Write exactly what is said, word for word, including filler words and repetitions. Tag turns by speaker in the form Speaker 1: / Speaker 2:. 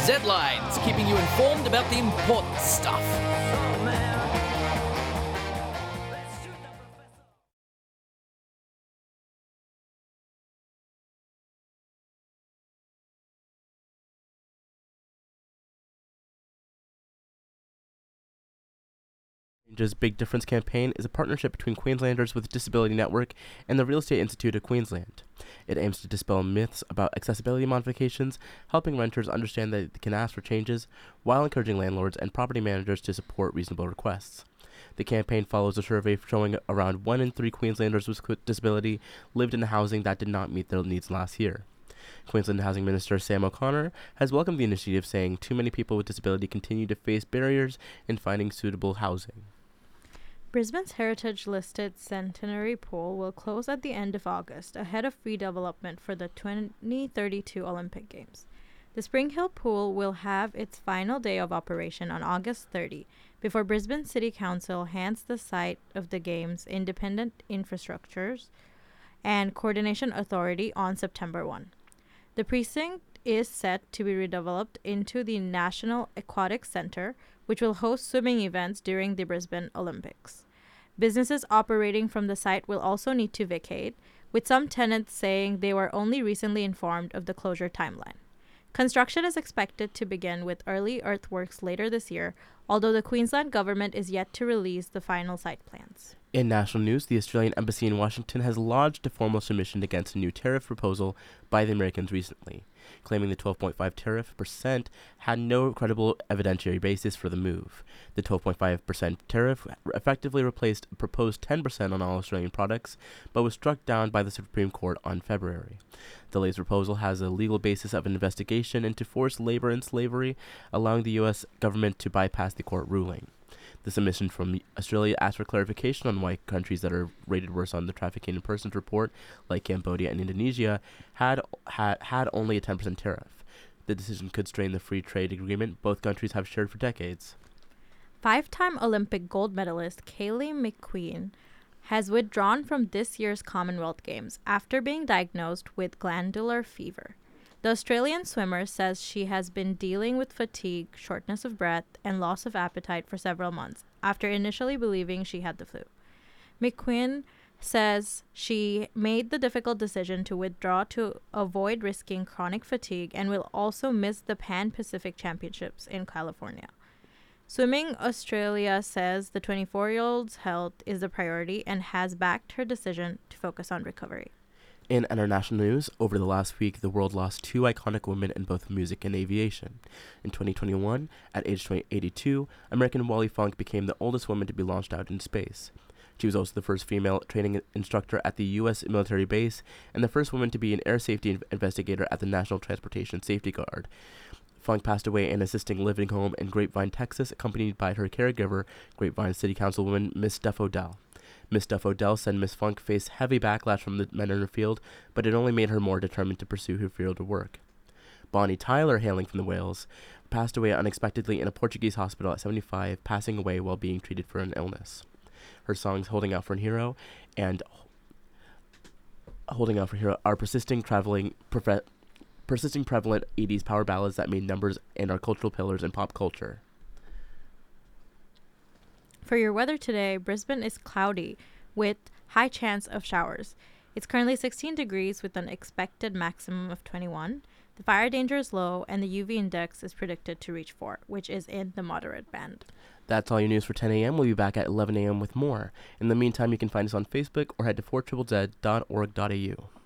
Speaker 1: Z-Lines, keeping you informed about the important stuff.
Speaker 2: Change's Big Difference campaign is a partnership between Queenslanders with Disability Network and the Real Estate Institute of Queensland. It aims to dispel myths about accessibility modifications, helping renters understand that they can ask for changes, while encouraging landlords and property managers to support reasonable requests. The campaign follows a survey showing around one in three Queenslanders with disability lived in housing that did not meet their needs last year. Queensland Housing Minister Sam O'Connor has welcomed the initiative, saying too many people with disability continue to face barriers in finding suitable housing.
Speaker 3: Brisbane's heritage-listed Centenary Pool will close at the end of August, ahead of redevelopment for the twenty thirty-two Olympic Games. The Spring Hill Pool will have its final day of operation on August thirtieth, before Brisbane City Council hands the site of the Games Independent Infrastructures and Coordination Authority on September first. The precinct is set to be redeveloped into the National Aquatic Centre, which will host swimming events during the Brisbane Olympics. Businesses operating from the site will also need to vacate, with some tenants saying they were only recently informed of the closure timeline. Construction is expected to begin with early earthworks later this year, although the Queensland government is yet to release the final site plans.
Speaker 2: In national news, the Australian Embassy in Washington has lodged a formal submission against a new tariff proposal by the Americans recently, claiming the twelve point five tariff percent had no credible evidentiary basis for the move. The twelve point five percent tariff effectively replaced a proposed ten percent on all Australian products, but was struck down by the Supreme Court on February. The latest proposal has a legal basis of an investigation into forced labor and slavery, allowing the U S government to bypass the court ruling. The submission from Australia asked for clarification on why countries that are rated worse on the Trafficking in Persons report, like Cambodia and Indonesia, had had, had only a ten percent tariff. The decision could strain the free trade agreement both countries have shared for decades.
Speaker 3: Five-time Olympic gold medalist Kaylee McQueen has withdrawn from this year's Commonwealth Games after being diagnosed with glandular fever. The Australian swimmer says she has been dealing with fatigue, shortness of breath, and loss of appetite for several months, after initially believing she had the flu. McQueen says she made the difficult decision to withdraw to avoid risking chronic fatigue and will also miss the Pan-Pacific Championships in California. Swimming Australia says the twenty-four-year-old's health is a priority and has backed her decision to focus on recovery.
Speaker 2: In international news, over the last week, the world lost two iconic women in both music and aviation. In twenty twenty-one, at age eighty-two, American Wally Funk became the oldest woman to be launched out into space. She was also the first female training instructor at the U S military base and the first woman to be an air safety inv- investigator at the National Transportation Safety Guard. Funk passed away in an assisted living home in Grapevine, Texas, accompanied by her caregiver, Grapevine City Councilwoman Miss Duff Odell. Miss Duff Odell said Miss Funk faced heavy backlash from the men in her field, but it only made her more determined to pursue her field of work. Bonnie Tyler, hailing from the Wales, passed away unexpectedly in a Portuguese hospital at seventy-five, passing away while being treated for an illness. Her songs Holding Out for a Hero and Holding Out for a Hero are persisting, traveling, prefe- persisting prevalent eighties power ballads that made numbers and are cultural pillars in pop culture.
Speaker 3: For your weather today, Brisbane is cloudy with high chance of showers. It's currently sixteen degrees with an expected maximum of twenty-one. The fire danger is low and the U V index is predicted to reach four, which is in the moderate band.
Speaker 2: That's all your news for ten a.m. We'll be back at eleven a.m. with more. In the meantime, you can find us on Facebook or head to four z z z dot org dot a u.